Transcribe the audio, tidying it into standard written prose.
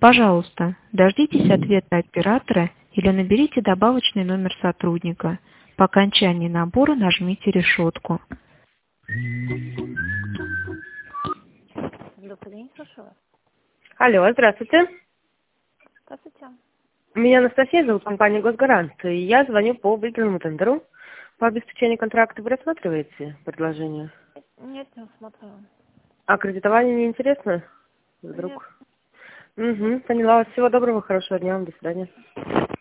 Пожалуйста, дождитесь ответа оператора или наберите добавочный номер сотрудника. По окончании набора нажмите решетку. Добрый день, слушаю вас. Алло, здравствуйте. Здравствуйте. Меня Анастасия зовут, компания «Госгарант». И я звоню по выигранному тендеру. По обеспечению контракта вы рассматриваете предложение? Нет, не усмотрела. А кредитование не интересно? Нет. Вдруг? Угу, поняла вас. Всего доброго, хорошего дня вам, до свидания.